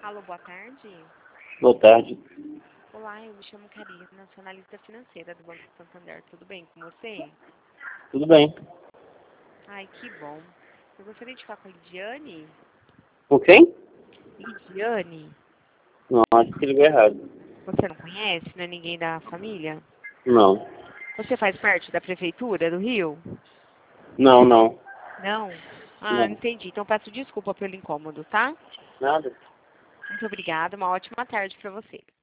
Alô, boa tarde. Boa tarde. Olá, eu me chamo Karina, nacionalista financeira do Banco Santander. Tudo bem com você? Tudo bem. Ai, que bom. Eu gostaria de falar com a Lidiane. Com quem? Lidiane? Não, acho que ligou errado. Você não conhece? Não é ninguém da família? Não. Você faz parte da prefeitura do Rio? Não, não. Não? Ah, Não. entendi. Então peço desculpa pelo incômodo, tá? Nada. Muito obrigada. Uma ótima tarde para você.